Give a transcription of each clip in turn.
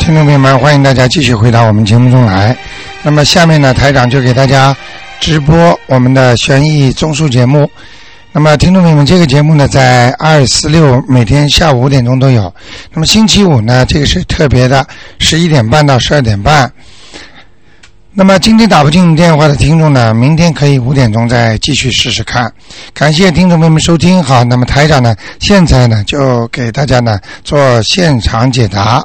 听众朋友们，欢迎大家继续回到我们节目中来。那么下面呢，台长就给大家直播我们的悬疑综述节目。那么听众朋友们，这个节目呢在2、4、6每天下午5点钟都有。那么星期五呢，这个是特别的，11点半到12点半。那么今天打不进电话的听众呢，明天可以5点钟再继续试试看。感谢听众朋友们收听。好，那么台长呢，现在呢就给大家呢做现场解答。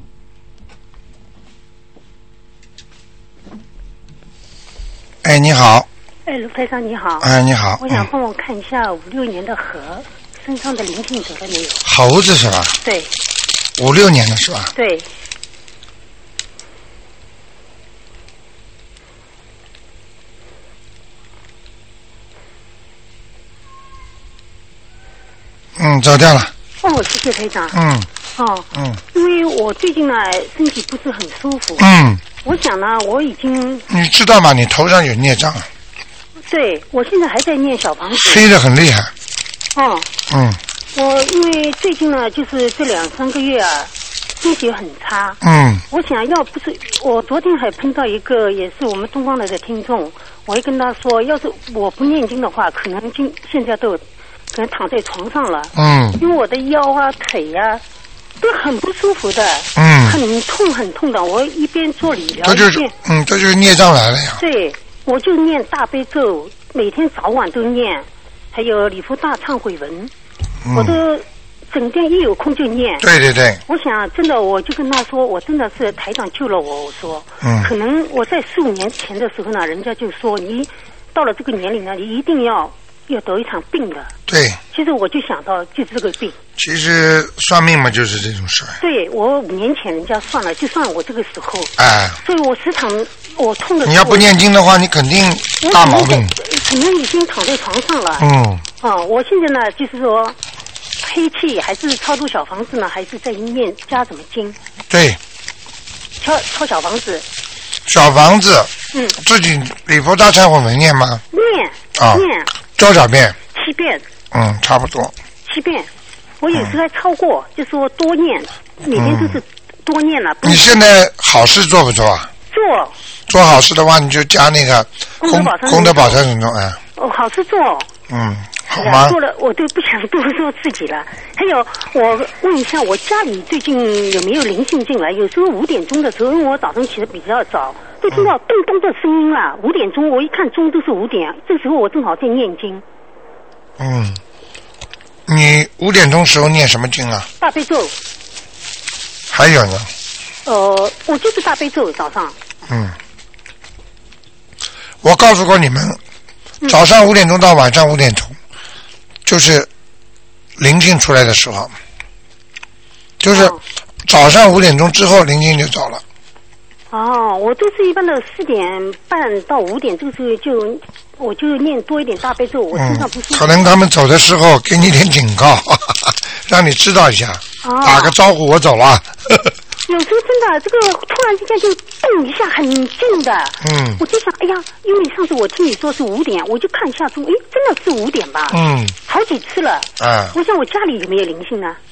哎，你好。 哎，卢台长你好。 哎，你好。 我想帮我看一下56年的猴身上的灵性走了没有？ 猴子是吧？ 对。 56年的是吧？ 对。 走掉了。 哦，谢谢台长。因为我最近呢身体不是很舒服。我想呢，我已经。 你知道吗？你头上有孽障。 对，我现在还在念小房子。 飞得很厉害。 我因为最近呢，就是这2、3个月啊，身体很差。我想要不是我昨天还碰到一个也是我们东方来的听众，我会跟他说，要是我不念经的话，可能现在都可能躺在床上了。因为我的腰啊、腿啊都很不舒服的。很痛的。我一边做理疗，这就是孽障来了呀。 对，我就念大悲咒，每天早晚都念，还有礼佛大忏悔文，我都整天一有空就念。 对对对。 我想真的，我就跟他说，我真的是台长救了我。我说，可能我在4、5年前的时候呢，人家就说你到了这个年龄呢，你一定要得一场病的。对。其实我就想到就是这个病。 其实算命嘛，就是这种事。 对，我5年前人家算了，就算我这个时候。所以我时常我痛的时候。 你要不念经的话，你肯定大毛病。 可能已经躺在床上了。我现在呢，就是说黑气还是超度小房子呢，还是在念加什么经？对。抄小房子。小房子。 自己礼佛大忏悔文念吗？念多少遍 ？7遍。 差不多。 7遍，我有时还超过，就说多念，每天都是多念了。 你现在好事做不做啊？做好事的话，你就加那个功德宝山神咒。 好事做。 好吗？ 做了，我都不想多说自己了。还有，我问一下，我家里最近有没有灵性进来？有时候5点钟的时候，因为我早上起得比较早，就听到咚咚的声音了。5点钟，我一看钟都是5点，这时候我正好在念经。 你5点钟时候念什么经啊？ 大悲咒。 还有呢？ 我就是大悲咒早上。 我告诉过你们，早上5点钟到晚上5点钟，就是灵性出来的时候，就是早上5点钟之后灵性就走了。 我都是一般的4点半到5点，这个时候我就念多一点大悲咒，我身上不舒服。 可能他们走的时候给你点警告，让你知道一下，打个招呼，我走了。 有时候真的，这个突然之间就动一下，很近的。我就想，哎呀，因为上次我听你说是5点，我就看一下钟，真的是5点吧？好几次了。我想我家里有没有灵性呢？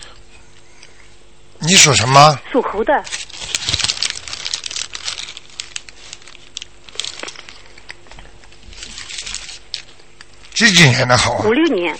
你属什么？ 属猴的。 几年的猴啊 ？56年。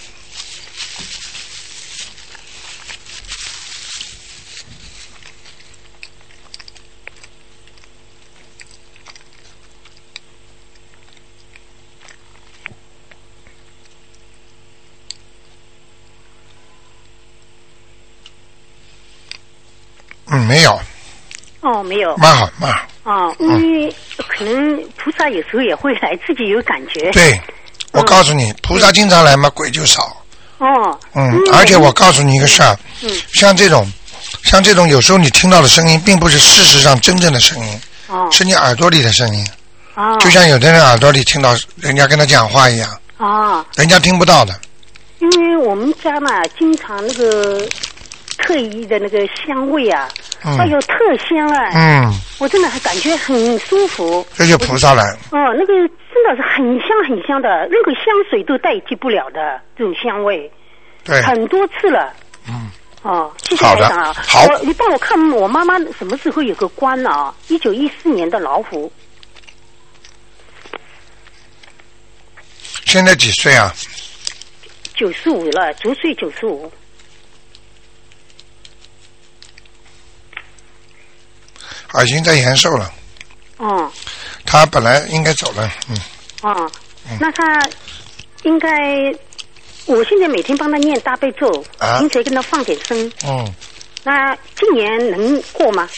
没有。 没有。 蛮好。 因为可能菩萨有时候也会来，自己有感觉。 对，我告诉你，菩萨经常来嘛，鬼就少。而且我告诉你一个事儿，像这种有时候你听到的声音，并不是事实上真正的声音，是你耳朵里的声音。就像有的人耳朵里听到人家跟他讲话一样。人家听不到的。 因为我们家嘛，经常那个特异的那个香味啊，有特香啊。我真的还感觉很舒服。 这就菩萨来。 那个真的是很香很香的，任何香水都代替不了的这种香味。对。很多次了。 哦，谢谢台长啊。 好， 你帮我看我妈妈什么时候有个关啊？1914年的老虎。 现在几岁啊 ？95了，足岁95。 已经在延寿了。 哦。 他本来应该走了， 哦，那他应该，我现在每天帮他念大悲咒，平时跟他放点声。那今年能过吗？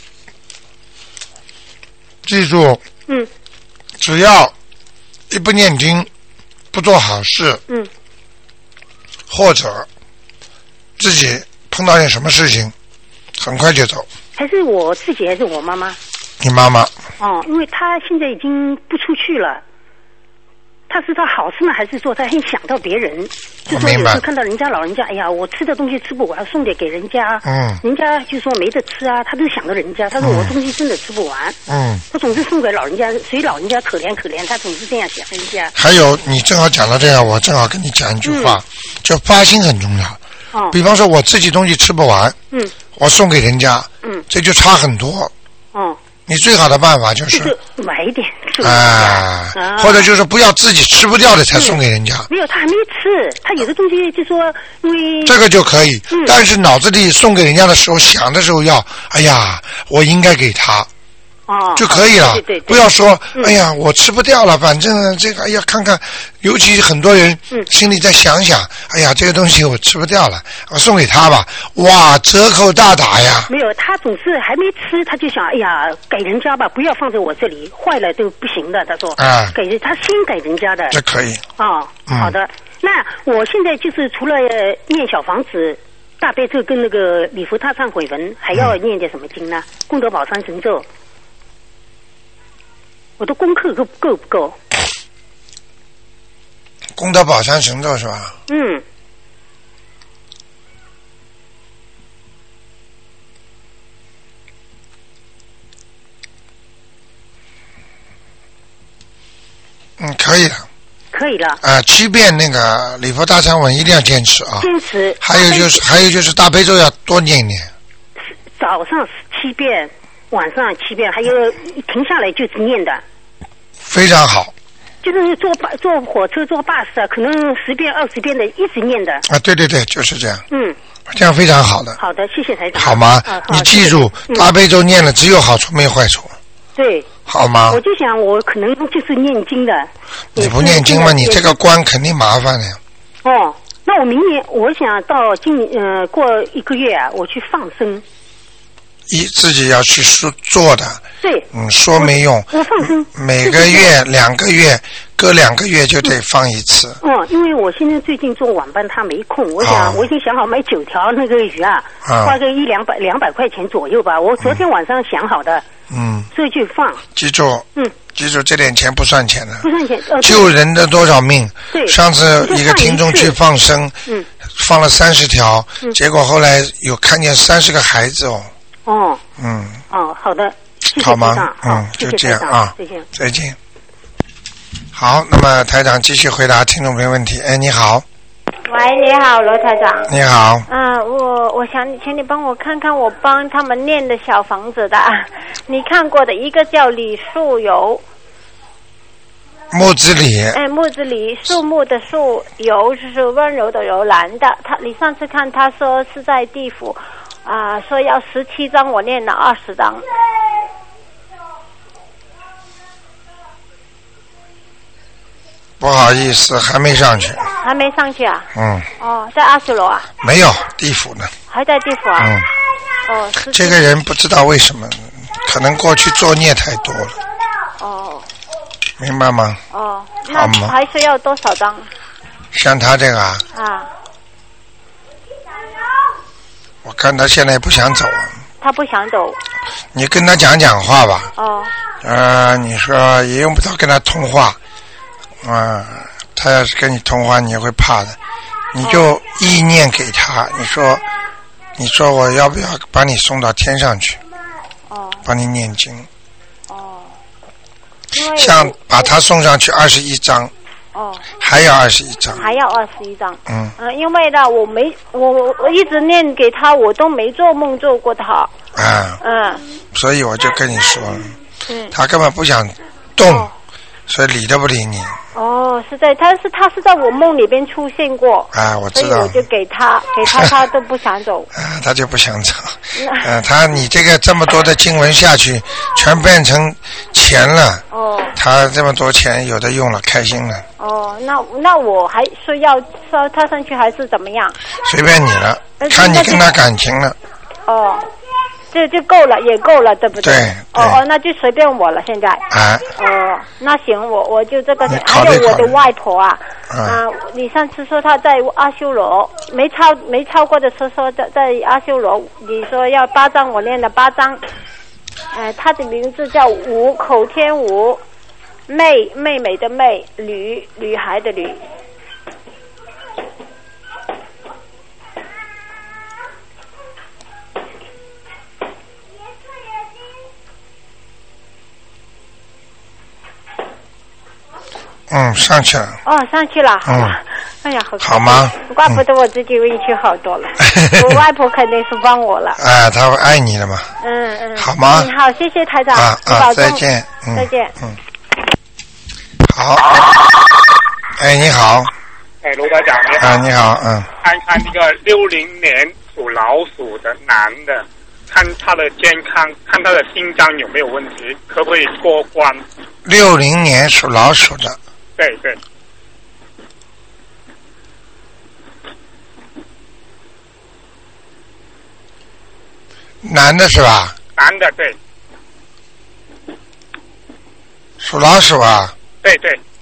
记住。只要一不念经，不做好事。或者自己碰到点什么事情，很快就走。 还是我自己，还是我妈妈？ 你妈妈。 因为她现在已经不出去了。他是他好事呢，还是说他很想到别人？就说有时候看到人家老人家，哎呀，我吃的东西吃不完，送点给人家。人家就说没得吃啊，他都想到人家。他说我东西真的吃不完。他总是送给老人家，谁老人家可怜可怜，他总是这样想人家。 还有，你正好讲到这样，我正好跟你讲一句话，就发心很重要。比方说我自己东西吃不完，我送给人家，这就差很多。你最好的办法就是买一点或者就是不要自己吃不掉的才送给人家。 没有，他还没吃，他有的东西就说因为这个就可以，但是脑子里送给人家的时候想的时候要，哎呀，我应该给他。就可以了。 对， 不要说哎呀我吃不掉了，反正这个哎呀看看，尤其很多人心里再想想，哎呀这个东西我吃不掉了，我送给他吧，哇折扣大打呀。 没有，他总是还没吃他就想哎呀给人家吧，不要放在我这里，坏了都不行的。他说给他先给人家的。 这可以。 好的。那我现在就是除了念小房子大悲咒跟那个礼佛大忏悔文，还要念点什么经呢？功德宝山神咒。我的功课够不够？ 功德宝山神咒是吧？可以了。 可以了。 7遍那个礼佛大忏文一定要坚持啊。 坚持。 还有就是大悲咒要多念一念。 早上7遍，晚上7遍，还有停下来就只念的。 非常好。 就是坐火车坐巴士啊，可能10遍20遍的一直念的。 对，就是这样。这样非常好的。 好的，谢谢台长。 好吗？你记住，大悲咒念了只有好处没有坏处。 对。 好吗？ 我就想我可能就是念经的。 你不念经嘛，你这个关肯定麻烦的呀。 那我明年我想到过1个月啊，我去放生。 自己要去做的。 对。 说没用。 我放生。 每个月2个月，隔2个月就得放一次。 因为我现在最近做晚班，他没空。我已经想好买9条那个鱼啊，花个200块钱左右吧。我昨天晚上想好的。所以就放。记住。记住这点钱不算钱的。不算钱。救人的多少命？对。上次一个听众去放生，放了30条，结果后来有看见30个孩子哦。好的。好吗？就这样啊。再见。好，那么台长继续回答听众朋友问题。你好。 喂，你好，罗台长。 你好。 我想请你帮我看看我帮他们念的小房子的，你看过的一个叫李树游。 木子李。 木子李，树木的树，游就是温柔的柔，蓝的。你上次看他说是在地府。说要17张，我念了20张。 不好意思，还没上去。 还没上去啊？在20楼啊？ 没有，地府呢。 还在地府啊？ 这个人不知道为什么，可能过去作孽太多了。明白吗？ 那还需要多少张？ 像他这个我看他现在不想走。 他不想走。 你跟他讲讲话吧。你说也用不着跟他通话。他要是跟你通话，你也会怕的。你就意念给他，你说我要不要把你送到天上去？帮你念经。像把他送上去21张。 哦。 还要21张。 还要21张。因为呢，我一直念给他，我都没做梦做过他。 所以我就跟你说了。他根本不想动，所以理都不理你。 他是在我梦里边出现过。 我知道。 所以我就给他他都不想走。 他就不想走。你这个这么多的经文下去，全变成钱了。他这么多钱有的用了，开心了。 那我还是要烧他上去还是怎么样？ 随便你了，看你跟他感情了。 这就够了，也够了，对不对？ 对。 那就随便我了，现在。那行，我就这个。还有我的外婆啊，你上次说她在阿修罗，没超过的说在阿修罗，你说要8张，我念了8张。她的名字叫吴，口天吴，妹妹的妹，女孩的女。 上去了。 上去了。哎呀， 好吗？ 怪不得我自己运气好多了。我外婆肯定是帮我了。 她会爱你的嘛。好吗？ 好，谢谢台长。 再见。 再见。 好。你好。 卢台长你好。 你好。 看看那个60年属老鼠的男的，看他的健康，看他的心脏有没有问题，可不可以过关 ？60年属老鼠的。 对。 男的是吧？ 男的，对。 属老鼠啊？ 对。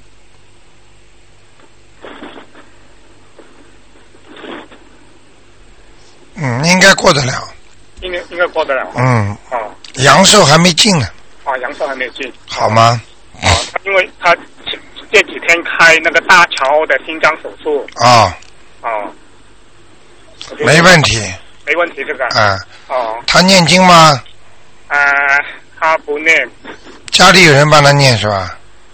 应该过得了。 应该过得了。 阳寿还没尽呢。 阳寿还没有尽。 好吗？ 因为他这几天开那个大桥的心脏手术。 没问题。 没问题这个。 他念经吗？ 他不念。 家里有人帮他念是吧？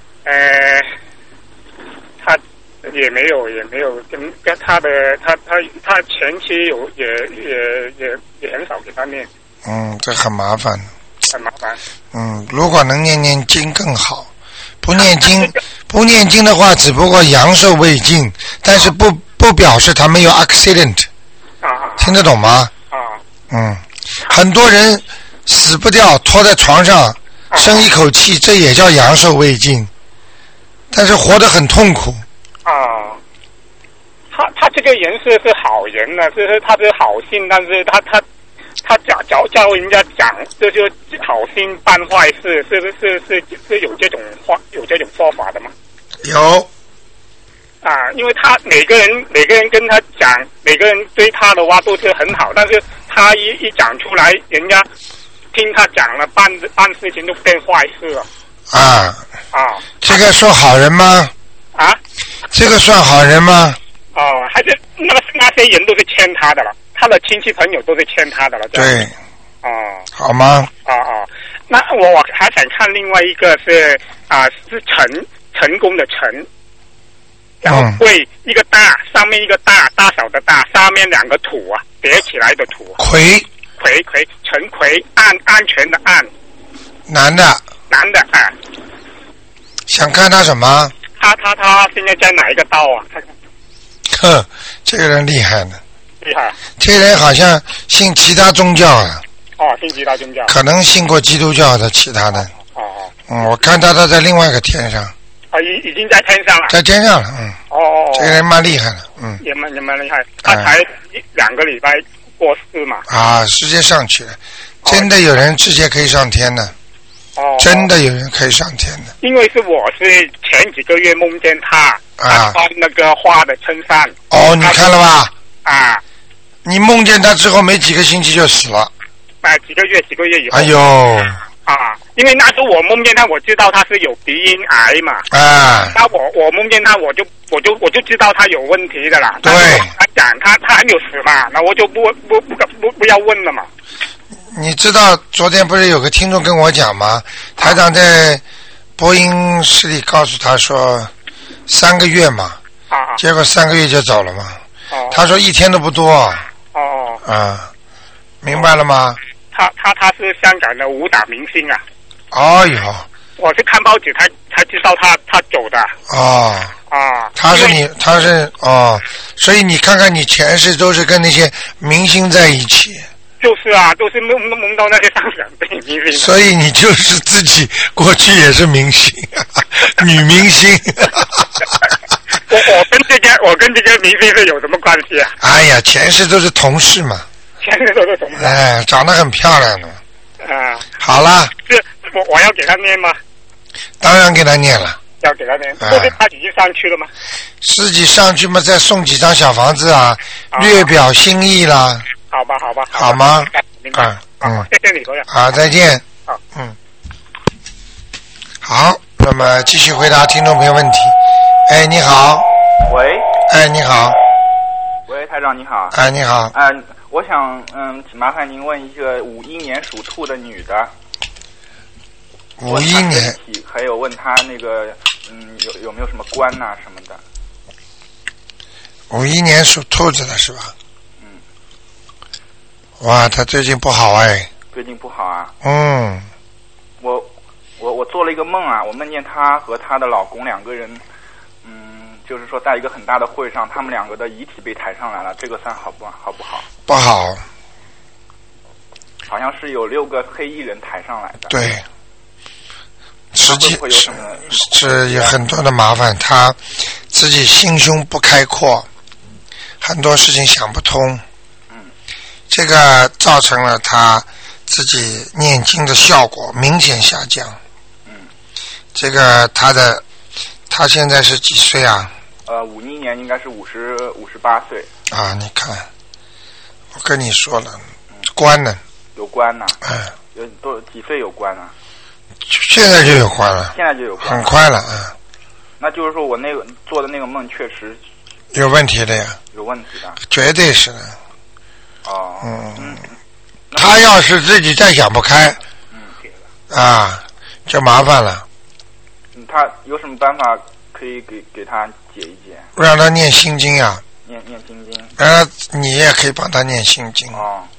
他也没有跟他的他前妻也很少给他念。 这很麻烦。 很麻烦。 如果能念经更好。不念经的话，只不过阳寿未尽，但是不表示他没有 accident。听得懂吗？很多人死不掉，拖在床上生一口气，这也叫阳寿未尽，但是活得很痛苦。 他这个人是好人呢，就是他是好心，但是他教人家讲，这就好心办坏事，是有这种说法的吗？ 有。 因为他每个人跟他讲，每个人对他的话都是很好，但是他一讲出来，人家听他讲了，办事情就变坏事了。 这个说好人吗？这个算好人吗？ 还是那些人都是欠他的了，他的亲戚朋友都是欠他的了。 对。好吗？ 那我还想看另外一个是成功的成。然后会一个大，上面一个大小的大，下面2个土叠起来的土。 葵， 陈葵，安全的安。 男的。想看他什么？ 他现在在哪一个道这个人厉害呢。 厉害。 这个人好像信其他宗教啊。 信其他宗教。 可能信过基督教的其他的。我看他在另外一个天上。 已经在天上了。 在天上了。这个人蛮厉害的。 也蛮厉害。他才2个礼拜过世嘛。 直接上去了。真的有人直接可以上天的。真的有人可以上天的。 因为我是前几个月梦见他穿那个花的衬衫。 你看了吧？你梦见他之后没几个星期就死了。 几个月以后。 哎呦。 因为那时候我梦见他，我知道他是有鼻咽癌嘛。那我梦见他，我就知道他有问题的啦。 对。 他讲他还没有死嘛，那我就不要问了嘛。 你知道昨天不是有个听众跟我讲吗？台长在播音室里告诉他说， 3个月嘛。结果3个月就走了嘛。他说1天都不多。明白了吗？ 他是香港的武打明星啊。 哦哟。 我是看报纸才知道他走的。他是所以你看看你前世都是跟那些明星在一起。 就是啊，都是梦到那些香港的明星。 所以你就是自己过去也是明星，女明星。 我跟这个明星是有什么关系啊？ 哎呀，前世都是同事嘛。 前世都是同事。 哎，长得很漂亮的。好了。 我要给他念吗？ 当然给他念了。 要给他念，不是他已经上去了吗？ 自己上去嘛，再送几张小房子啊，略表心意啦。 好吧。 好吗？ 明白。谢谢你，朋友。 好，再见。 好。 好，那么继续回答听众朋友问题。哎，你好。 喂。 哎，你好。 喂，台长你好。 哎，你好。 我想麻烦您问一个51年属兔的女的。 51年。 还有问她那个有没有什么关呐什么的。 51年属兔子的是吧？哇，她最近不好哎。 最近不好啊。 我做了一个梦啊，我梦见她和她的老公2个人，就是说在一个很大的会上，他们2个的遗体被抬上来了，这个算好不好？ 不好。 好像是有6个黑衣人抬上来的。 对。实际是有很多的麻烦，他自己心胸不开阔，很多事情想不通。这个造成了他自己念经的效果明显下降。这个他现在是几岁啊 ？51年应该是58岁。 啊，你看，我跟你说了，关呢？ 有关呢。有几岁有关呢？ 现在就有关了。 现在就有关。 很快了那就是说我做的那个梦确实有问题的呀。 有问题的。绝对是的。他要是自己再想不开，就麻烦了。 他有什么办法可以给他解一解？ 让他念心经啊。 念心经。 你也可以帮他念心经。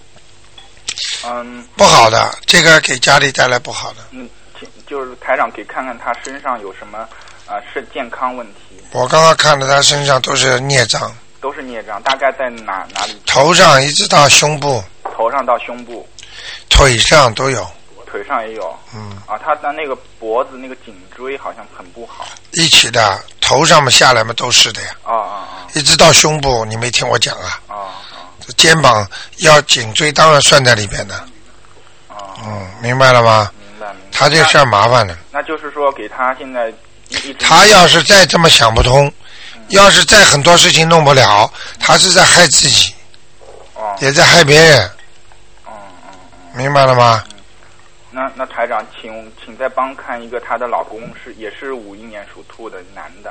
嗯， 不好的，这个给家里带来不好的。 嗯，就是台长可以看看他身上有什么是健康问题。 我刚刚看到他身上都是孽障。 都是孽障，大概在哪里？ 头上一直到胸部。 头上到胸部。 腿上都有。 腿上也有。嗯。啊，他的那个脖子那个颈椎好像很不好。一起的，头上嘛下来嘛都是的呀。一直到胸部，你没听我讲啊？肩膀要颈椎当然算在里边的。明白了吗？明白。他这事儿麻烦了。那就是说给他现在他要是再这么想不通，要是再很多事情弄不了，他是在害自己，也在害别人。明白了吗？那台长，请再帮看一个，她的老公也是51年属兔的男的。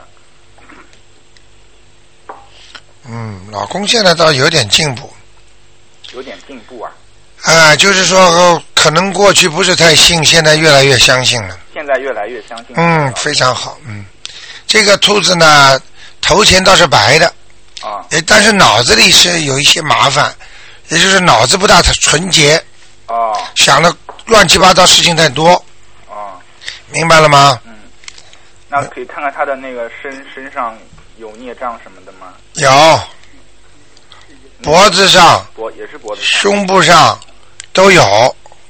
老公现在倒有点进步。有点进步啊？就是说可能过去不是太信，现在越来越相信了。现在越来越相信。非常好。这个兔子呢，头前倒是白的。但是脑子里是有一些麻烦，也就是脑子不大纯洁。想的乱七八糟事情太多。明白了吗？那可以看看他的那个身上有孽障什么的吗？有。脖子上也是脖子上，胸部上都有。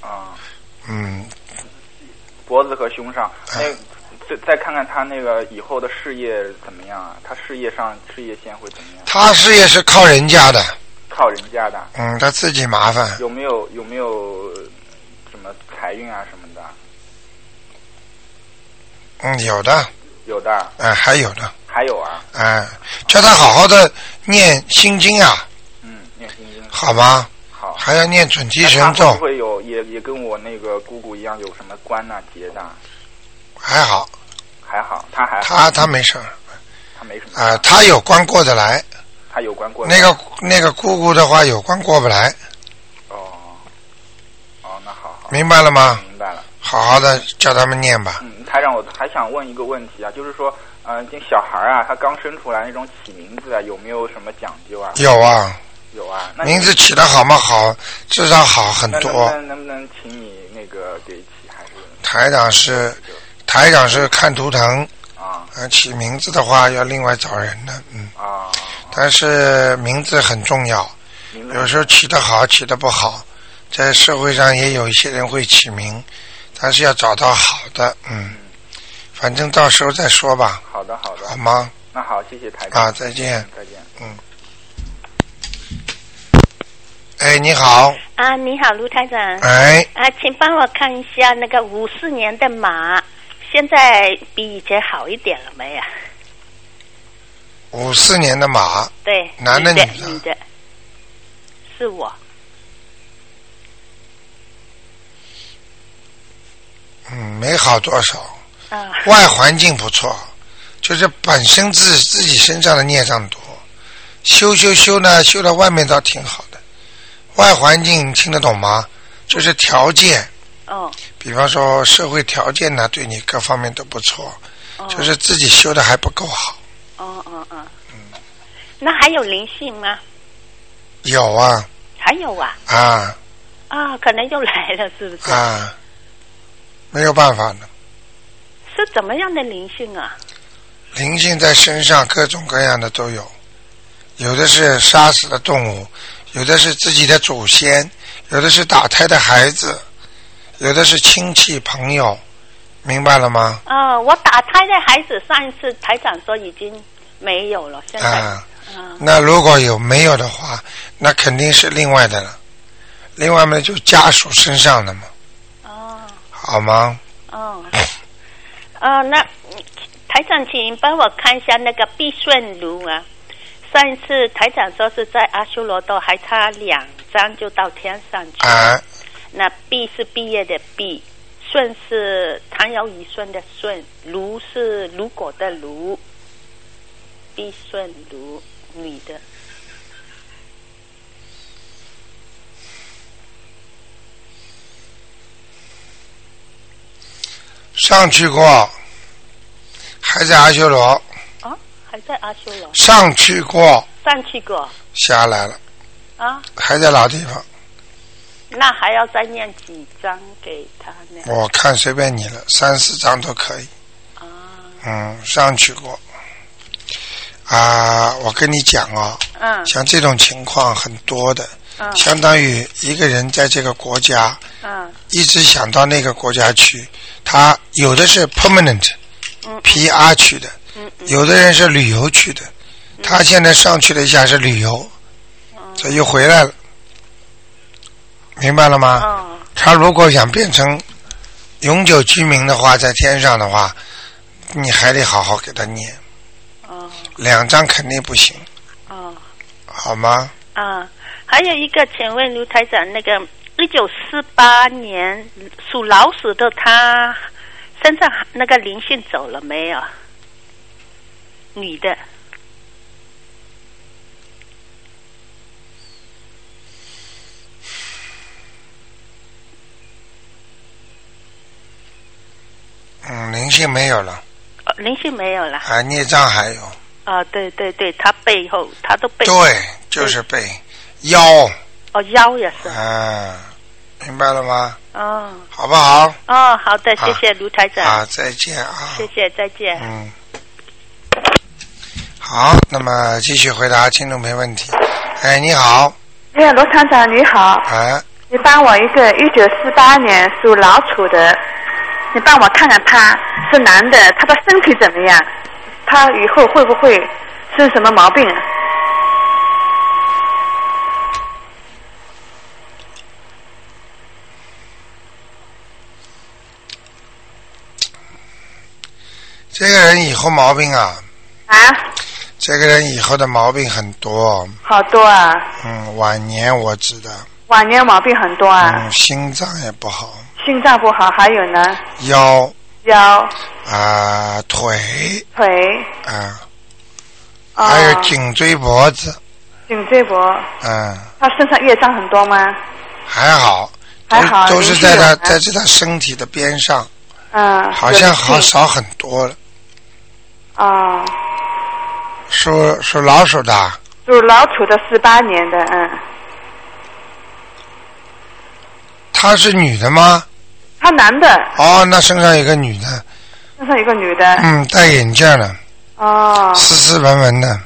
脖子和胸上。再看看他那个以后的事业怎么样啊？他事业线会怎么样？他事业是靠人家的。靠人家的。他自己麻烦。有没有什么财运啊什么的？有的。有的。还有的。还有啊。叫他好好的念心经啊。念心经。好吗？好。还要念准提神咒。他会不会有也跟我那个姑姑一样有什么关啊结的？还好。还好，他还好。他没事儿。他没什么。他有关过得来。他有关过得来。那个姑姑的话有关过不来。那好。明白了吗？明白了。好好的叫他们念吧。台长，我还想问一个问题啊，就是说，这小孩啊，他刚生出来那种起名字啊，有没有什么讲究啊？ 有啊， 有啊。那名字起得好吗？好，至少好很多。 能不能请你那个给起？还是台长是看图腾啊，起名字的话要另外找人的，但是名字很重要，有时候起得好，起得不好，在社会上也有一些人会起名，但是要找到好的，反正到时候再说吧。 好的，好吗？ 那好，谢谢台长。 啊，再见。 再见。 哎，你好。 啊，你好，卢台长。 哎。 请帮我看一下那个54年的马，现在比以前好一点了没有 ？54年的马。 对。 男的女的？ 女的。是我。 没好多少。外环境不错，就是本身自己身上的孽障多，修呢，修到外面倒挺好的。外环境听得懂吗？就是条件。比方说社会条件呢，对你各方面都不错，就是自己修的还不够好。 那还有灵性吗？ 有啊。 还有啊？可能又来了，是不是？ 没有办法的。 是怎么样的灵性啊？ 灵性在身上各种各样的都有，有的是杀死的动物，有的是自己的祖先，有的是打胎的孩子，有的是亲戚朋友，明白了吗？ 我打胎的孩子上一次台长说已经没有了，现在那如果没有的话，那肯定是另外的了，另外呢就家属身上的嘛。好吗？ 那台长请帮我看一下那个必顺炉啊，上一次台长说是在阿修罗道还差2张就到天上去。那毕是毕业的毕，顺是唐尧虞舜的舜，炉是如果的炉，必顺炉，女的。 上去过，还在阿修罗。 还在阿修罗。 上去过。下来了。还在老地方。 那还要再念几张给他呢？ 我看随便你了，3、4张都可以。上去过。我跟你讲像这种情况很多的，相当于一个人在这个国家，一直想到那个国家去。他有的是 permanent PR 去的，有的人是旅游去的，他现在上去了一下是旅游，所以又回来了，明白了吗？他如果想变成永久居民的话，在天上的话，你还得好好给他念，2张肯定不行，好吗？ 还有一个，请问卢台长，那个1948年属老鼠的他身上那个灵性走了没有？女的。 灵性没有了。 灵性没有了。 孽障还有。 对对对，他背后他都背。 对，就是背腰。 腰也是。 明白了吗？好不好？ 好的，谢谢卢台长。 再见啊！ 谢谢，再见。 好，那么继续回答听众朋友问题。你好。 罗厂长你好。你帮我一个1948年属老鼠的，你帮我看看他是男的，他的身体怎么样？他以后会不会生什么毛病？ 这个人以后毛病这个人以后的毛病很多。 好多啊。 晚年我知道。 晚年毛病很多啊。 心脏也不好。 心脏不好，还有呢？ 腰。腿。还有颈椎脖子。 颈椎脖。他身上业障很多吗？ 还好。都是在他身体的边上。 好像少很多了。属老鼠的。 属老鼠的18年的， 她是女的吗？ 她男的。 那身上有个女的。 身上有个女的。 戴眼镜的。斯斯文文的。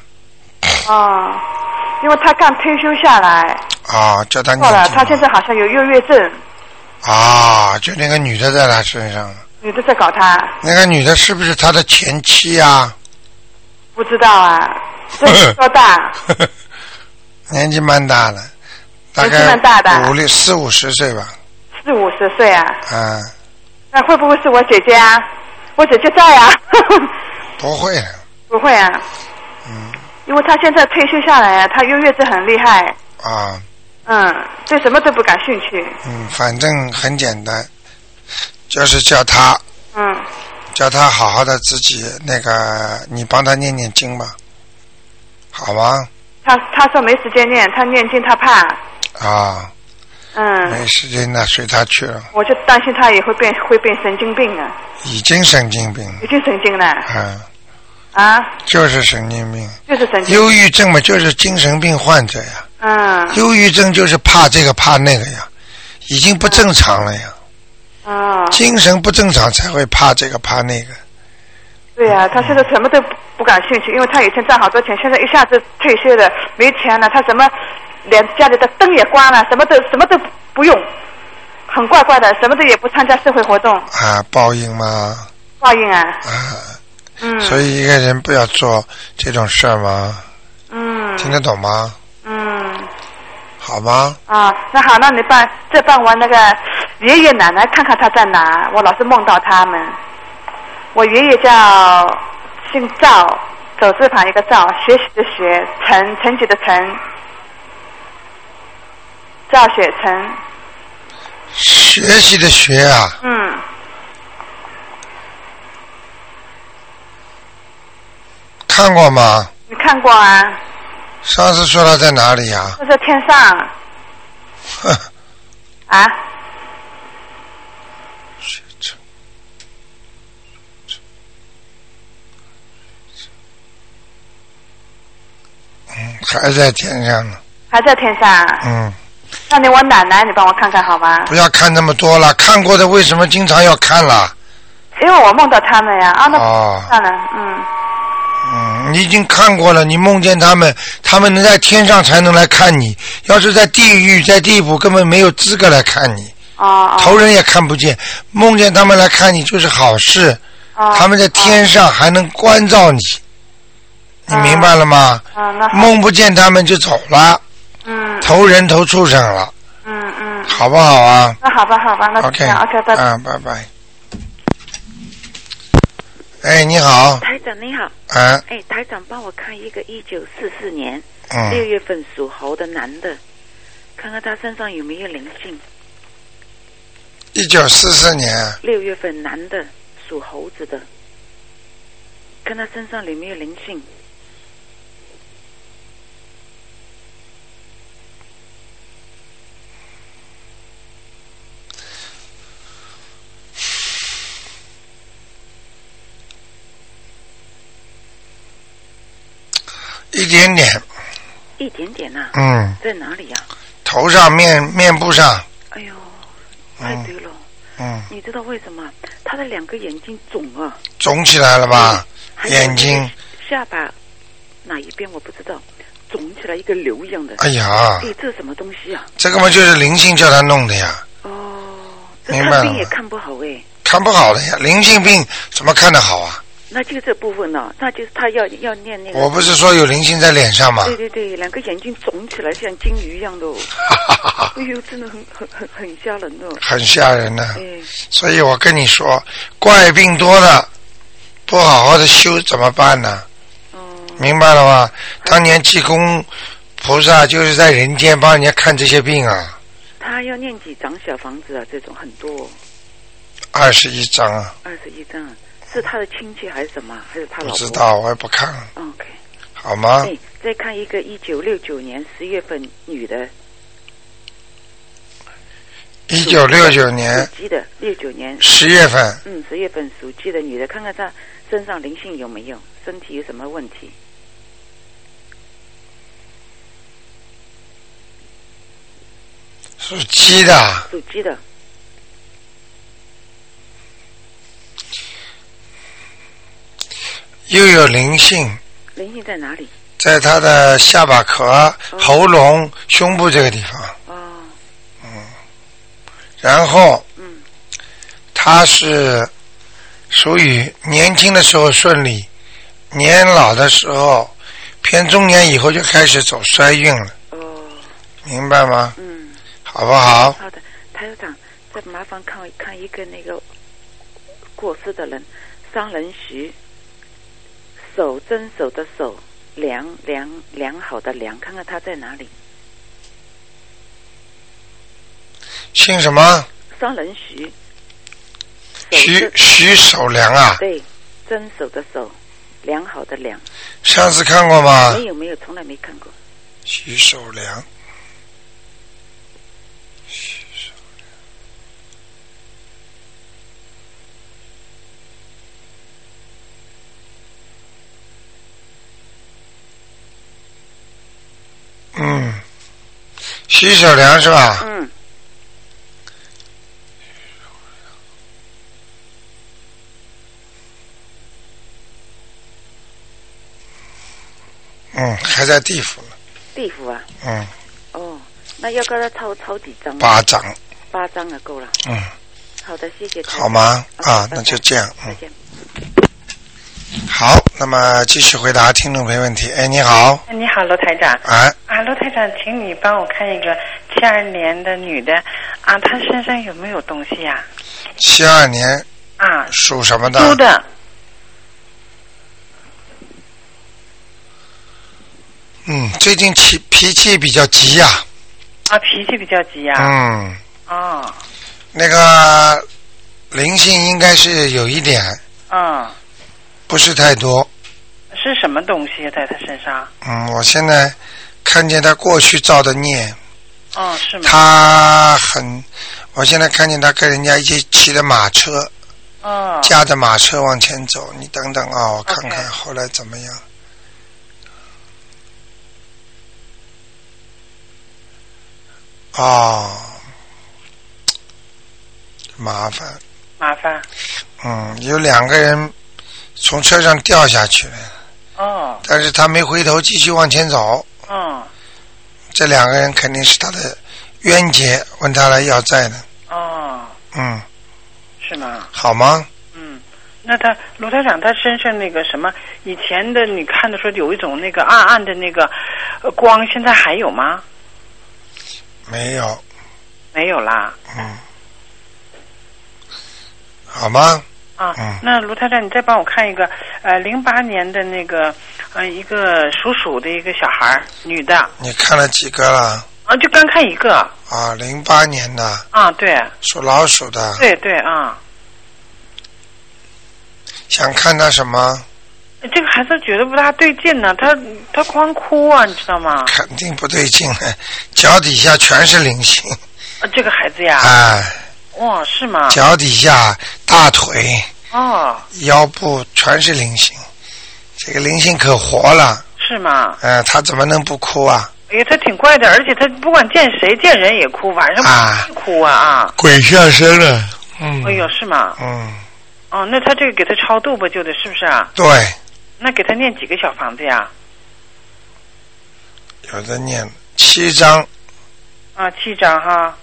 因为她刚退休下来。 叫她念经。 错了，她现在好像有忧郁症。 就那个女的在她身上。 女的在搞她。 那个女的是不是她的前妻啊？ 不知道啊，多大？ 年纪蛮大了，大概40-50岁吧。 40-50岁啊？ 那会不会是我姐姐啊？我姐姐在啊。 不会的。 不会啊。因为她现在退休下来，她忧郁症很厉害。对什么都不感兴趣。 反正很简单，就是叫她。叫他好好的自己你帮他念念经吧，好吗？ 他说没时间念，他念经他怕。 没时间了，随他去了。 我就担心他也会变神经病了。 已经神经病了。 已经神经了。 就是神经病。 就是神经病。 忧郁症嘛，就是精神病患者呀。忧郁症就是怕这个怕那个呀，已经不正常了呀。精神不正常才会怕这个怕那个。 对呀，他现在什么都不感兴趣，因为他以前赚好多钱，现在一下子退休了，没钱了，他什么连家里的灯也关了，什么都不用，很怪怪的，什么都也不参加社会活动。 报应吗？ 报应啊。 所以一个人不要做这种事儿吗？听得懂吗？好吗？ 那好，那你帮我那个爷爷奶奶看看他在哪，我老是梦到他们。我爷爷叫姓赵，走字旁一个赵，学习的学，成绩的成，赵雪成。 学习的学啊。看过吗？ 你看过啊？ 上次说他在哪里呀？ 他在天上。 还在天上呢。 还在天上。那你我奶奶，你帮我看看好吗？ 不要看那么多了，看过的为什么经常要看了？ 因为我梦到他们呀。那算了。 你已经看过了，你梦见他们能在天上才能来看你，要是在地狱在地府根本没有资格来看你。头人也看不见，梦见他们来看你就是好事。他们在天上还能关照你，你明白了吗？梦不见他们就走了。投人投畜生了。好不好啊？ 那好吧，那 OK， 拜拜。 拜拜。你好， 台长你好。台长帮我看一个1944年6月份属猴的男的，看看他身上有没有灵性。 1944年 6月份男的属猴子的，看他身上有没有灵性。 一点点。 一点点啊？在哪里呀？ 头上面部上。 哎呦，太对了。你知道为什么？他的2个眼睛肿啊。 肿起来了吧？眼睛。 下巴哪一边我不知道，肿起来一个瘤一样的。 哎呀。 这什么东西啊？ 这个嘛就是灵性叫他弄的呀。 这看病也看不好看不好的呀，灵性病怎么看得好啊？ 那就这部分呢，那就是他要念那个。 我不是说有灵性在脸上吗？ 对，2个眼睛肿起来像金鱼一样的。哎呦，真的很吓人哦。 很吓人呢。所以我跟你说，怪病多的，不好好的修怎么办呢？明白了吗？当年济公菩萨就是在人间帮人家看这些病啊。 他要念几张小房子啊？这种很多。 21张啊。 21张。是他的亲戚还是什么？还是他老婆？ 不知道，我也不看了。 OK， 好吗？ 再看一个1969年10月份女的。 1969年属鸡的，69年 10月份。 10月份属鸡的女的，看看她身上灵性有没有，身体有什么问题？ 属鸡的。 属鸡的。 又有灵性。 灵性在哪里？ 在他的下巴壳、喉咙、胸部这个地方。然后，他是属于年轻的时候顺利，年老的时候，偏中年以后就开始走衰运了。明白吗？好不好？ 好的，台长，再麻烦看一个那个过世的人，商人徐，手真手的手，良好的良，看看他在哪里。 姓什么？ 商人徐。 徐守良啊？ 对，真手的手，良好的良。 上次看过吗？ 没有，从来没看过。 徐守良。徐守良是吧？还在地府呢。 地府啊？那要跟他抄几张 ？8张。 8张啊，够了。好的，谢谢。 好吗？那就这样。 再见。 好，那么继续回答听众朋友问题。你好。 你好，罗台长。罗台长，请你帮我看一个72年的女的她身上有没有东西呀 ？72年。属什么的？ 猪的。 最近脾气比较急呀。 脾气比较急呀。 那个灵性应该是有一点。不是太多。 是什么东西在他身上？ 我现在看见他过去造的孽。 是吗？ 我现在看见他跟人家一起骑的马车。驾着马车往前走，你等等我看看后来怎么样。麻烦。有2个人从车上掉下去了。但是他没回头，继续往前走。这2个人肯定是他的冤结，问他来要债的。 是吗？ 好吗？ 那他卢台长，他身上那个什么以前的，你看的说有一种那个暗暗的那个光，现在还有吗？ 没有。 没有啦。 好吗？ 那卢台长，你再帮我看一个08年的那个一个属鼠的一个小孩，女的。你看了几个了？ 就刚看一个。 08年的。 对。 属老鼠的。 对。 想看他什么？ 这个孩子觉得不大对劲呢，他光哭啊，你知道吗？ 肯定不对劲，脚底下全是灵性。 这个孩子呀。是吗？ 脚底下、大腿、腰部全是灵性，这个灵性可活了。 是吗？ 他怎么能不哭啊？ 他挺怪的，而且他不管见谁见人也哭，晚上不哭啊。 鬼上身了。 是吗？那他这个给他超度吧，就得是不是啊？ 对。 那给他念几个小房子呀？ 有的念7张。 7张哈。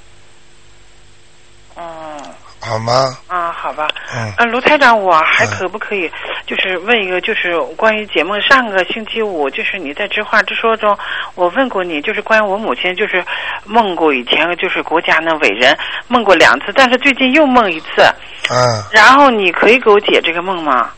好吗？ 好吧。卢台长，我还可不可以就是问一个，就是关于节目上个星期五，就是你在知话直说中，我问过你，就是关于我母亲，就是梦过以前就是国家那伟人，梦过2次，但是最近又梦一次。然后你可以给我解这个梦吗？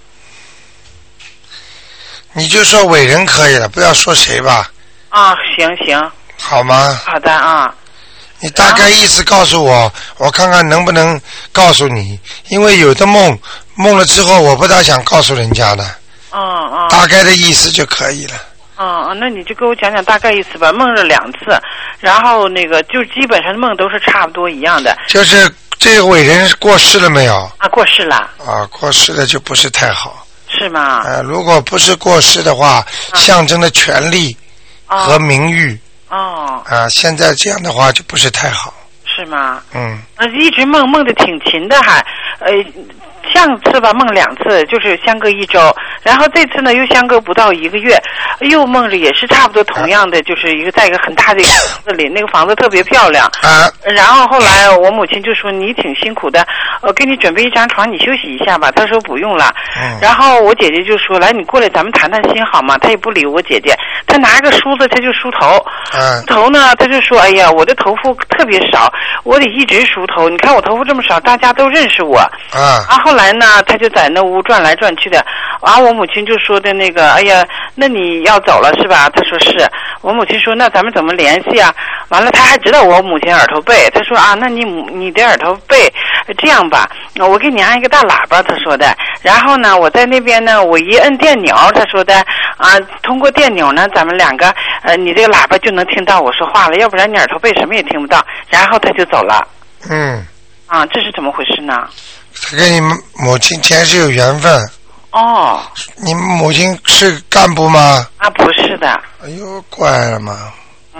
你就说伟人可以了，不要说谁吧。 行。 好吗？ 好的。 你大概意思告诉我，我看看能不能告诉你，因为有的梦了之后，我不大想告诉人家的。大概的意思就可以了。 那你就给我讲讲大概意思吧。梦了2次，然后那个就基本上梦都是差不多一样的。 就是这个伟人过世了没有？ 过世了。 过世了就不是太好。 是吗？ 如果不是过世的话，象征的权力和名誉。现在这样的话就不是太好。 是吗？一直梦得挺勤的还，上次吧梦2次，就是相隔1周，然后这次呢又相隔不到1个月，又梦着也是差不多同样的，就是在一个很大的房子里，那个房子特别漂亮。然后后来我母亲就说你挺辛苦的，给你准备一张床，你休息一下吧。她说不用了。然后我姐姐就说来你过来咱们谈谈心好吗？她也不理我姐姐，她拿个梳子她就梳头。头呢她就说哎呀我的头发特别少，我得一直梳头，你看我头发这么少大家都认识我。后来呢他就在那屋转来转去的，我母亲就说的那个哎呀那你要走了是吧？他说是。我母亲说那咱们怎么联系啊？完了他还知道我母亲耳朵背，他说那你的耳朵背这样吧，我给你按一个大喇叭，他说的。然后呢我在那边呢我一摁电钮，他说的通过电钮呢咱们2个你这个喇叭就能听到我说话了，要不然你耳朵背什么也听不到。然后他就走了。这是怎么回事呢？ 他跟你母亲前世有缘分。你母亲是干部吗？ 不是的。 哎呦，怪了嘛。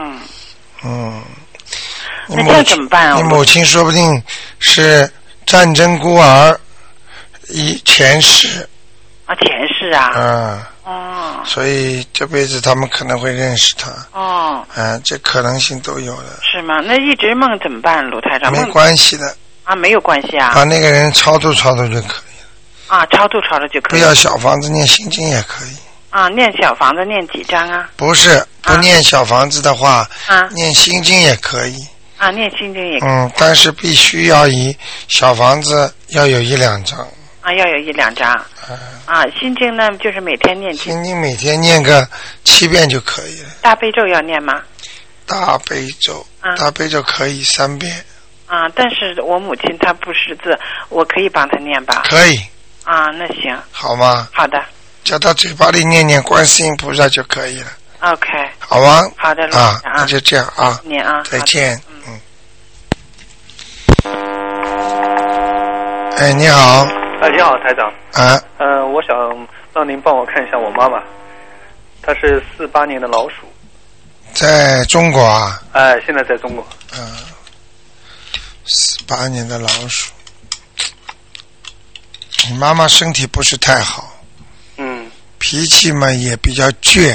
那这样怎么办啊？ 你母亲说不定是战争孤儿，前世。 前世啊。 所以这辈子他们可能会认识他。这可能性都有的。 是吗？那一直梦怎么办，卢台长？ 没关系的。 没有关系啊。 把那个人超度就可以了。 超度就可以。 不要小房子念心经也可以。 念小房子念几张啊？ 不是，不念小房子的话，念心经也可以。 念心经也可以。 但是必须要以小房子要有1-2张。 要有1-2张。心经呢就是每天念。 心经每天念个7遍就可以了。 大悲咒要念吗？ 大悲咒可以3遍。 但是我母亲她不识字，我可以帮她念吧？ 可以。 那行。 好吗？ 好的。 叫她嘴巴里念念观世音菩萨就可以了。 OK。 好吗？ 好的。 那就这样啊。 念再见。你好。 你好，台长。我想让您帮我看一下我妈妈，她是48年的老鼠。 在中国啊？ 现在在中国。 48年的老鼠。你妈妈身体不是太好。脾气嘛也比较倔。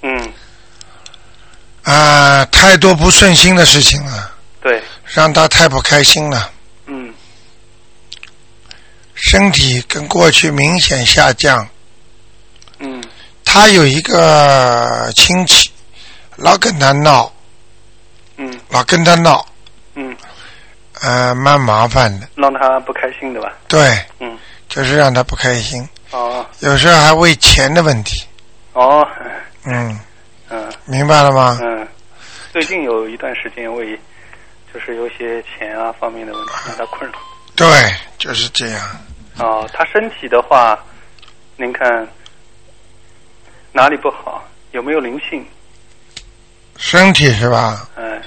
太多不顺心的事情了。 对。 让她太不开心了。身体跟过去明显下降。她有一个亲戚老跟她闹。老跟她闹。蛮麻烦的。 让她不开心的吧？ 对。就是让她不开心。有时候还为钱的问题。明白了吗？ 最近有一段时间为就是有些钱方面的问题让她困扰。 对，就是这样。 她身体的话，您看哪里不好？有没有灵性？ 身体是吧？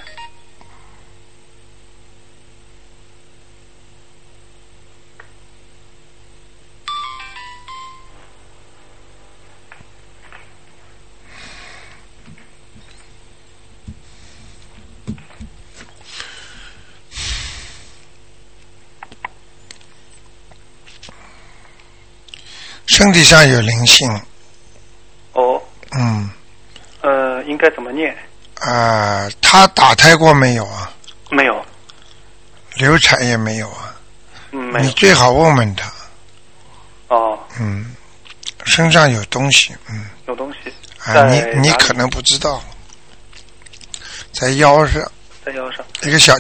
身体上有灵性。 应该怎么念？ 他打胎过没有啊？ 没有。 流产也没有啊？ 没有。 你最好问问他。身上有东西。 有东西。 你可能不知道，在腰上。 在腰上。 一个小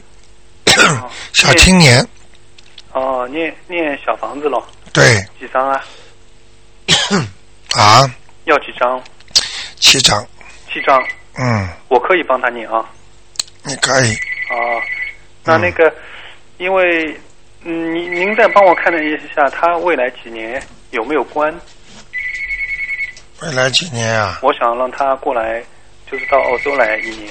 青年。 念小房子咯。 对。 几张啊？要几张 ？7张。 7张。我可以帮他念啊。 你可以。 那个，因为您再帮我看了一下，他未来几年有没有关？ 未来几年啊？ 我想让他过来，就是到澳洲来1年。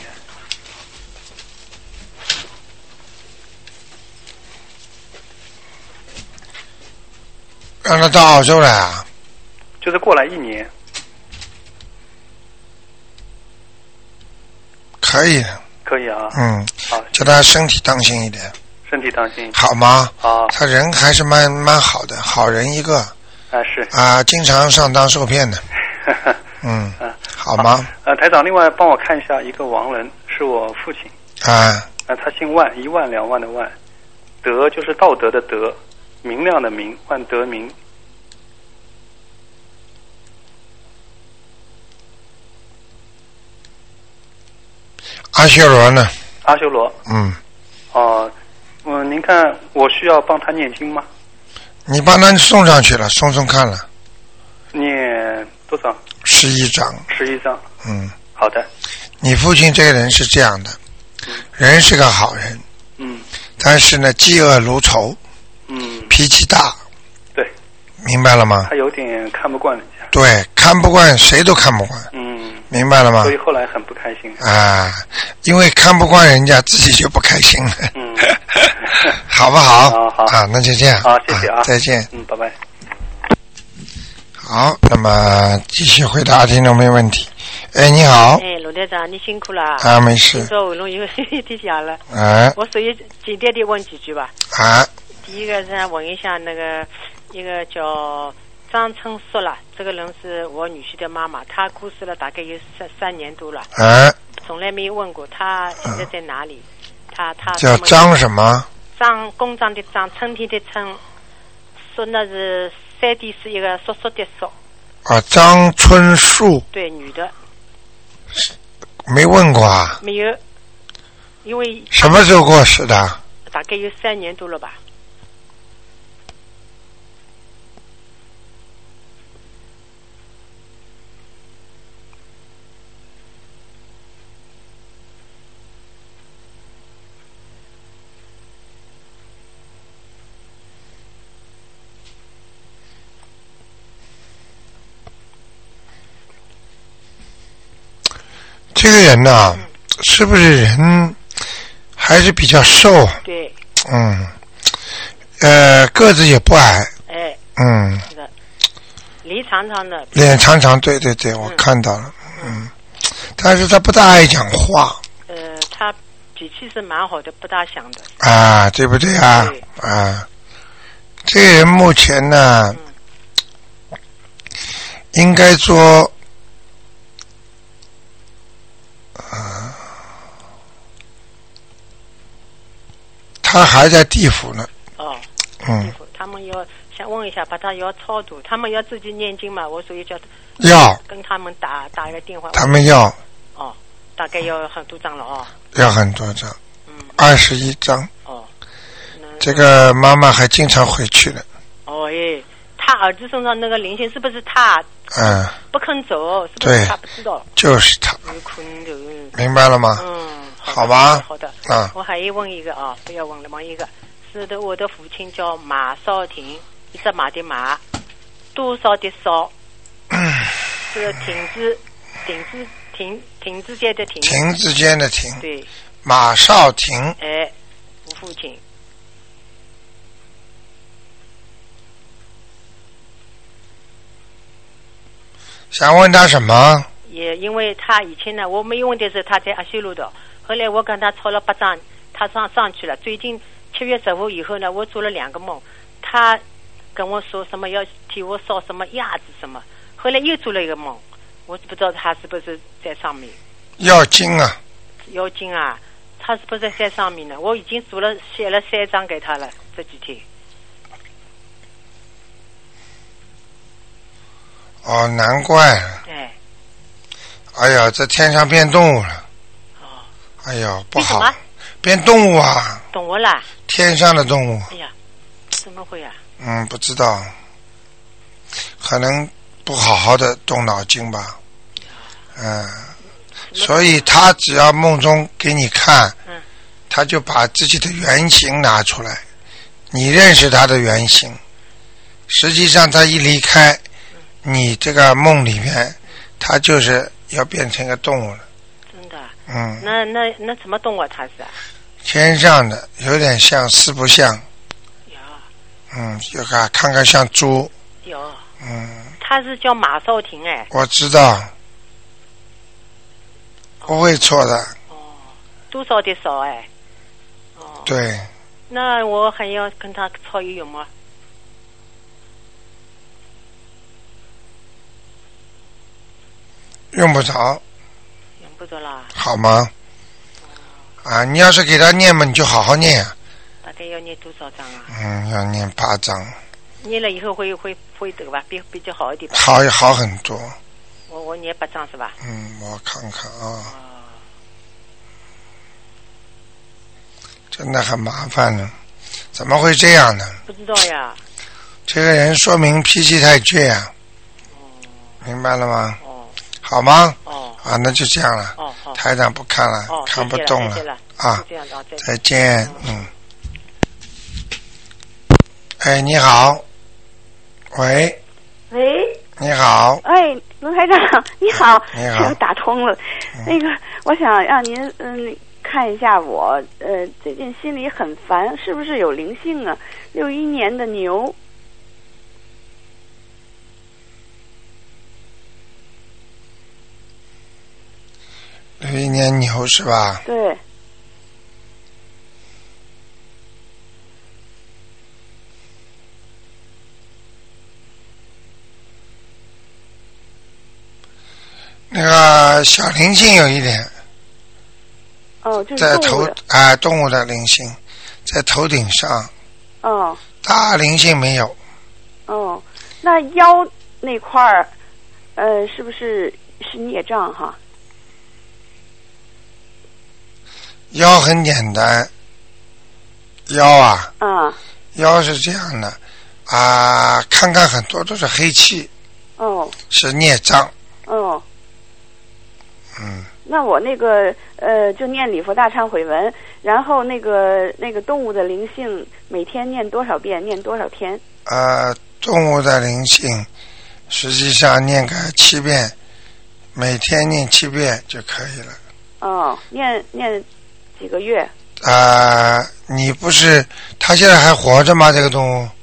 让他到澳洲来啊？ 就是过来1年。 可以的。 可以啊。 好，叫他身体当心一点。 身体当心。 好吗？ 好。 他人还是蛮好的，好人一个。 是。 经常上当受骗的。好吗？ 台长，另外帮我看一下一个亡人，是我父亲。他姓万，1万2万的万，德就是道德的德，明亮的明，万德明。 阿修罗呢？ 阿修罗。您看我需要帮他念经吗？ 你帮他送上去了，送看了。 念多少 ？11章。 11章。好的。 你父亲这个人是这样的，人是个好人。但是呢，嫉恶如仇。脾气大。对。明白了吗？ 他有点看不惯人家。 对，看不惯谁都看不惯。明白了吗？ 所以后来很不开心。 因为看不惯人家，自己就不开心了。好不好？ 好。 那就这样。 好，谢谢啊。 再见。 拜拜。 好，那么继续回答听众没问题。你好。 罗队长，你辛苦了。 没事。 听说我弄一个提醒了。我属于简单的问几句吧。第一个是问一下那个一个叫张春树了，这个人是我女婿的妈妈，她过世了大概有3年多了。从来没有问过她现在在哪里。她叫张什么？ 张公章的张，春天的春，树那是3点是一个叔叔的叔。 张春树。 对，女的。 没问过啊？ 没有，因为什么时候过世的？ 大概有3年多了吧。 这个人呢，是不是人还是比较瘦？ 对。 个子也不矮。 是的。脸长长的。 脸长长，对，我看到了。但是他不大爱讲话。 他脾气是蛮好的，不大想的。 对不对啊？这个人目前呢，应该做。他还在地府呢。 地府，他们要想问一下，把他要超度，他们要自己念经嘛？我所以叫要跟他们打一个电话。 他们要。 大概要很多张了要很多张。21张。这个妈妈还经常回去的。 他儿子身上那个灵性是不是他？不肯走，是不是他不知道？ 就是他。 有可能的。 明白了吗？好吧。 好的。我还要问一个不要问了，问一个。是的，我的父亲叫马少廷，一只马的马，多少的少，是亭之间的亭。 亭之间的亭。 对。 马少廷。 我父亲。 想问他什么？ 也因为他以前呢，我没有问的是他在阿修罗的，后来我跟他抄了8张，他上去了。最近7月15以后呢，我做了2个梦，他跟我说什么要替我烧什么鸭子什么，后来又做了一个梦，我不知道他是不是在上面。 要经啊！ 要经啊！他是不是在上面呢？我已经写了3张给他了，这几天。 难怪。哎呀，这天上变动物了。哎呀，不好。变动物啊！ 动物啦！ 天上的动物。 哎呀，怎么会啊？ 不知道，可能不好好的动脑筋吧。所以他只要梦中给你看，他就把自己的原型拿出来，你认识他的原型。实际上他一离开你这个梦里面， 它就是要变成一个动物了。 真的？ 嗯。 那什么动物它是？ 天上的，有点像四不像。 有。 有看看像猪。 有。它是叫马少廷哎。 我知道。不会错的。 多少的少哎。 对。 那我还要跟他抄一有吗？ 用不着。 用不着啦。 好吗？你要是给他念嘛，你就好好念。 大概要念多少章啊？ 要念8章。 念了以后会这个吧，比较好一点吧。 好很多。 我念8章是吧？ 我看看啊。真的很麻烦呢，怎么会这样呢？ 不知道呀。 这个人说明脾气太倔啊。明白了吗？好吗？那就这样了。台长不看了，看不动了啊。再见。哎，你好。喂。你好。 哎，卢台长，你好。 你好。 打通了。那个，我想让您看一下我最近心里很烦，是不是有灵性啊？61年的牛。 61年牛是吧？ 对。 那个小灵性有一点。 就是在头动物的灵性在头顶上。大灵性没有。 那腰那块儿是不是孽障哈？ 腰很简单。腰腰是这样的看看很多都是黑气。是孽障。 那我那个就念礼佛大忏悔文，然后那个动物的灵性每天念多少遍，念多少天？ 动物的灵性实际上念个7遍，每天念7遍就可以了。 念几个月？ 你不是他现在还活着吗？这个动物？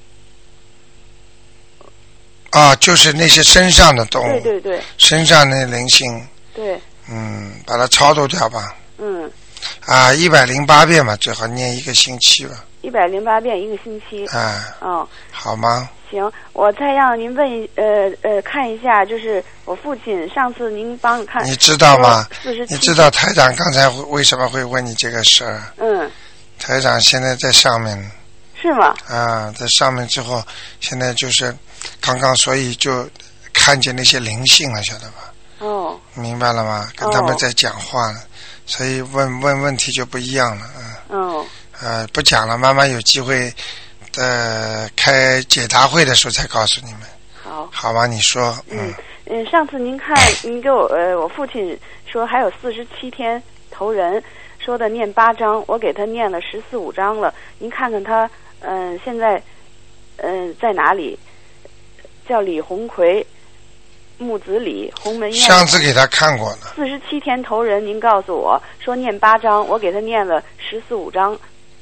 就是那些身上的动物。 对。 身上的灵性。 对。 把它超度掉吧。108遍嘛，最好念1个星期吧。 108遍1个星期。 好吗？ 行，我再让您问看一下，就是我父亲上次您帮我看， 你知道吗？ 你知道台长刚才为什么会问你这个事儿？台长现在在上面。 是吗？ 在上面之后，现在就是刚刚，所以就看见那些灵性了，晓得吧？明白了吗？跟他们在讲话了，所以问问题就不一样了。不讲了，慢慢有机会开解答会的时候再告诉你们。好吧，你说。 上次您看您给我父亲说还有47天投人，说的念8章，我给他念了14、15章了。您看看他现在在哪里？叫李红奎，木子李，鸿门宴。 上次给他看过了。 47天投人，您告诉我说念8章，我给他念了14、15章。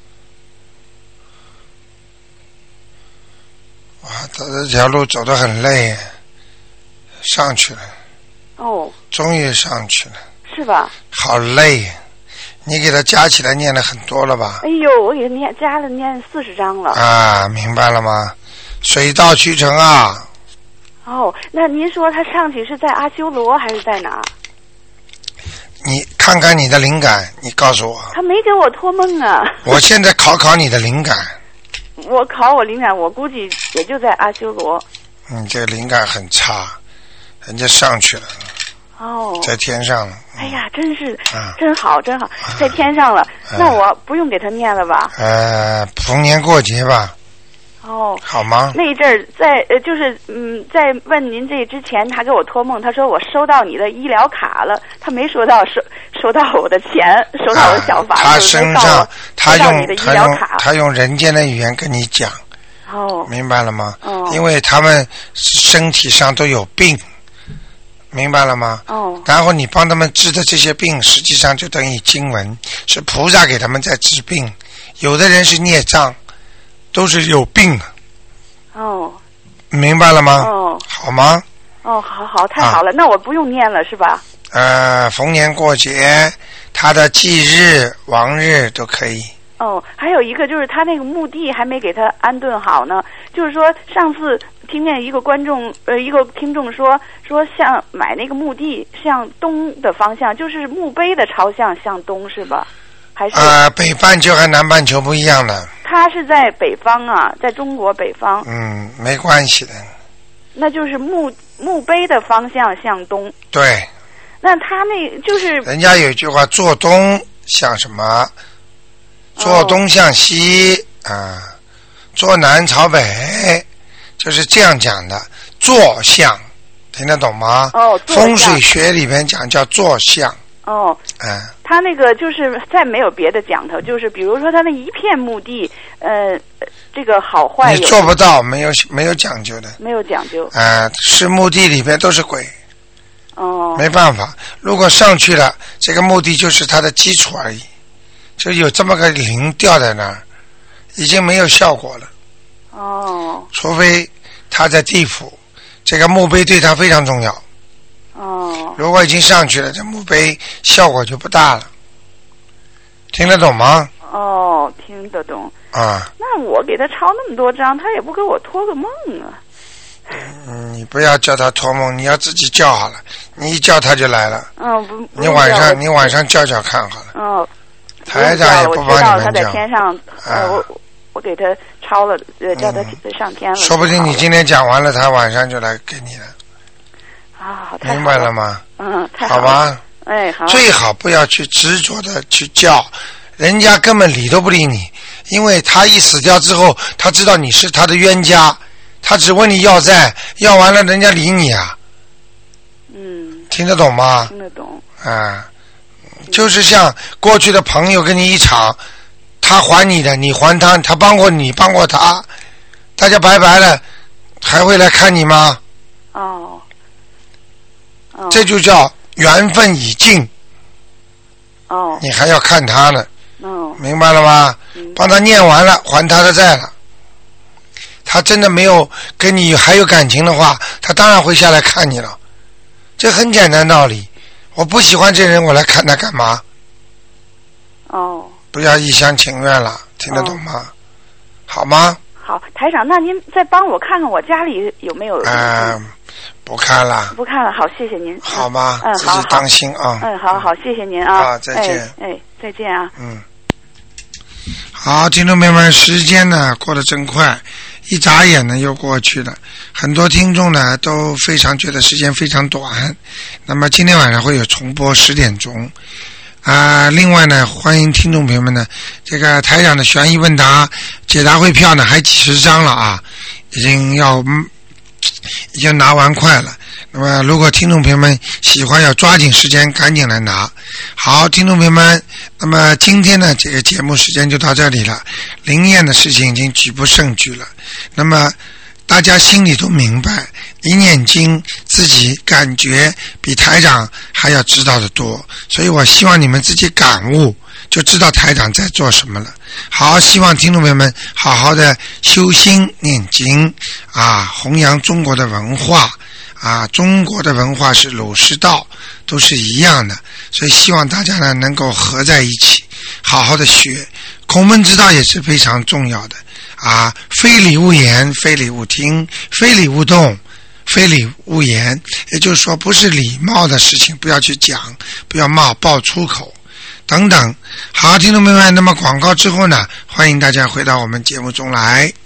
哇，他这条路走得很累，上去了。终于上去了。 是吧？ 好累，你给他加起来念了很多了吧？ 哎呦，我给他加了念40章了。 明白了吗？水到渠成啊。 那您说他上去是在阿修罗还是在哪？ 你看看你的灵感，你告诉我。 他没给我托梦啊。 我现在考你的灵感。 我考我灵感，我估计也就在阿修罗。 这个灵感很差，人家上去了。在天上了。 哎呀，真是真好，在天上了。那我不用给他念了吧？ 逢年过节吧。好吗？ 那一阵儿在问您这之前，他给我托梦，他说我收到你的医疗卡了，他没说到收到我的钱，收到我的小房子， 他身上他用人间的语言跟你讲。明白了吗？因为他们身体上都有病， 明白了吗？ 哦。 然后你帮他们治的这些病，实际上就等于经文，是菩萨给他们在治病。有的人是孽障，都是有病。 哦。 明白了吗？ 哦。 好吗？ 哦，好，太好了，那我不用念了是吧？ 逢年过节，他的忌日、亡日都可以。 哦，还有一个就是他那个墓地还没给他安顿好呢。就是说上次听见一个听众说像买那个墓地向东的方向，就是墓碑的朝向向东是吧？还是北半球和南半球不一样的。 他是在北方啊，在中国北方。 没关系的。 那就是墓碑的方向向东。 对。 那他那就是人家有一句话，坐东向什么？坐东向西坐南朝北，就是这样讲的。坐向，听得懂吗？风水学里面讲叫坐向。 他那个就是再没有别的讲头，就是比如说他那一片墓地，这个好坏你做不到，没有讲究的。 没有讲究。 是墓地里边都是鬼。没办法，如果上去了，这个墓地就是它的基础而已。就有这么个灵吊在那儿，已经没有效果了。除非他在地府，这个墓碑对他非常重要。如果已经上去了，这墓碑效果就不大了。听得懂吗？ 听得懂。那我给他抄那么多张，他也不给我托个梦啊。 你不要叫他托梦，你要自己叫好了。你一叫他就来了。你晚上叫看好了。台长也不帮你们叫。我知道他在天上，我给他抄了，叫他上天了。 说不定你今天讲完了，他晚上就来给你了。明白了吗？ 太好了。 好吧。 好。 最好不要去执着的去叫，人家根本理都不理你，因为他一死掉之后，他知道你是他的冤家，他只问你要债，要完了人家理你啊。听得懂吗？ 听得懂。 就是像过去的朋友跟你一场，他还你的，你还他，他帮过你，帮过他，大家拜拜了，还会来看你吗？这就叫缘分已尽。你还要看他呢。明白了吗？帮他念完了，还他的债了。他真的没有跟你还有感情的话，他当然会下来看你了。这很简单道理。我不喜欢这人，我来看他干嘛？不要一厢情愿了，听得懂吗？好吗？ 好，台长，那您再帮我看看我家里有没有？ 不看了。 不看了，好，谢谢您。 好吗？自己当心啊。 好，谢谢您啊。 再见。 再见啊。 好，听众朋友们，时间呢过得真快，一眨眼呢又过去了。很多听众呢都非常觉得时间非常短。那么今天晚上会有重播10点钟。另外呢，欢迎听众朋友们呢，这个台长的悬疑问答解答会票呢还几十张了啊，已经拿完快了。那么如果听众朋友们喜欢，要抓紧时间赶紧来拿。好，听众朋友们，那么今天呢这个节目时间就到这里了，灵验的事情已经举不胜举了。那么大家心里都明白，一念经自己感觉比台长还要知道的多，所以我希望你们自己感悟，就知道台长在做什么了。好，希望听众朋友们好好的修心念经弘扬中国的文化中国的文化是儒释道都是一样的，所以希望大家呢能够合在一起，好好的学。孔门之道也是非常重要的非礼勿言，非礼勿听，非礼勿动，非礼勿言，也就是说不是礼貌的事情不要去讲，不要爆粗口等等。好，听众朋友们，那么广告之后呢，欢迎大家回到我们节目中来。